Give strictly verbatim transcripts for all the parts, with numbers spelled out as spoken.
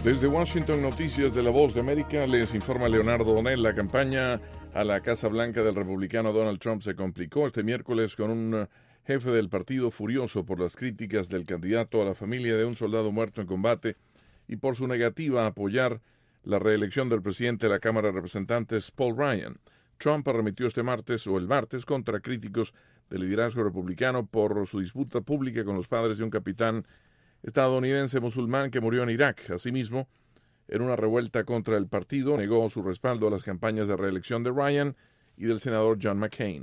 Desde Washington, noticias de La Voz de América, les informa Leonardo Donel. La campaña a la Casa Blanca del republicano Donald Trump se complicó este miércoles con un jefe del partido furioso por las críticas del candidato a la familia de un soldado muerto en combate y por su negativa a apoyar la reelección del presidente de la Cámara de Representantes, Paul Ryan. Trump arremetió este martes o el martes contra críticos del liderazgo republicano por su disputa pública con los padres de un capitán estadounidense musulmán que murió en Irak. Asimismo, en una revuelta contra el partido, negó su respaldo a las campañas de reelección de Ryan y del senador John McCain.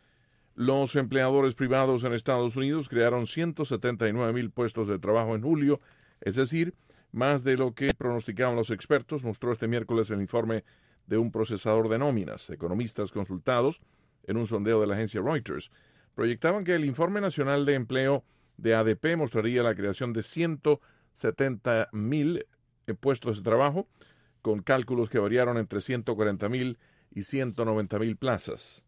Los empleadores privados en Estados Unidos crearon ciento setenta y nueve mil puestos de trabajo en julio, es decir, más de lo que pronosticaban los expertos, mostró este miércoles el informe de un procesador de nóminas. Economistas consultados en un sondeo de la agencia Reuters proyectaban que el Informe Nacional de Empleo de A D P mostraría la creación de ciento setenta mil puestos de trabajo, con cálculos que variaron entre ciento cuarenta mil y ciento noventa mil plazas.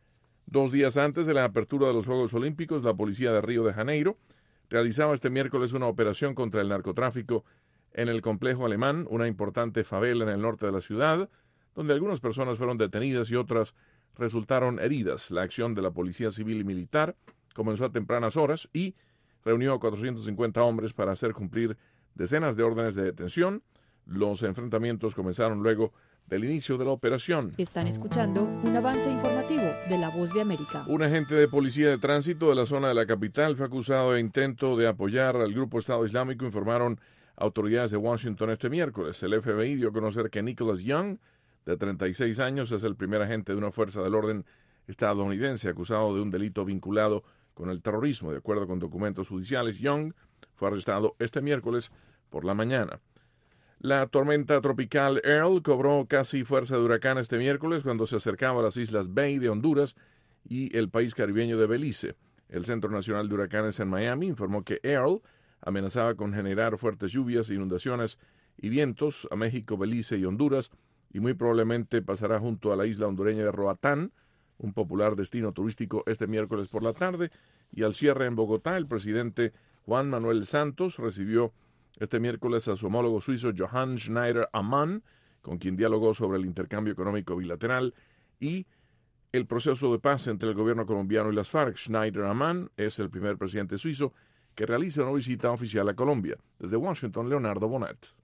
Dos días antes de la apertura de los Juegos Olímpicos, la policía de Río de Janeiro realizaba este miércoles una operación contra el narcotráfico en el complejo alemán, una importante favela en el norte de la ciudad, donde algunas personas fueron detenidas y otras resultaron heridas. La acción de la policía civil y militar comenzó a tempranas horas y reunió a cuatrocientos cincuenta hombres para hacer cumplir decenas de órdenes de detención. Los enfrentamientos comenzaron luego del inicio de la operación. Están escuchando un avance informativo de La Voz de América. Un agente de policía de tránsito de la zona de la capital fue acusado de intento de apoyar al grupo Estado Islámico, informaron autoridades de Washington este miércoles. El F B I dio a conocer que Nicholas Young, de treinta y seis años, es el primer agente de una fuerza del orden estadounidense acusado de un delito vinculado con el terrorismo. De acuerdo con documentos judiciales, Young fue arrestado este miércoles por la mañana. La tormenta tropical Earl cobró casi fuerza de huracán este miércoles cuando se acercaba a las islas Bay de Honduras y el país caribeño de Belice. El Centro Nacional de Huracanes en Miami informó que Earl amenazaba con generar fuertes lluvias, inundaciones y vientos a México, Belice y Honduras, y muy probablemente pasará junto a la isla hondureña de Roatán, un popular destino turístico, este miércoles por la tarde. Y al cierre en Bogotá, el presidente Juan Manuel Santos recibió este miércoles a su homólogo suizo Johann Schneider Ammann, con quien dialogó sobre el intercambio económico bilateral y el proceso de paz entre el gobierno colombiano y las FARC. Schneider Ammann es el primer presidente suizo que realiza una visita oficial a Colombia. Desde Washington, Leonardo Bonet.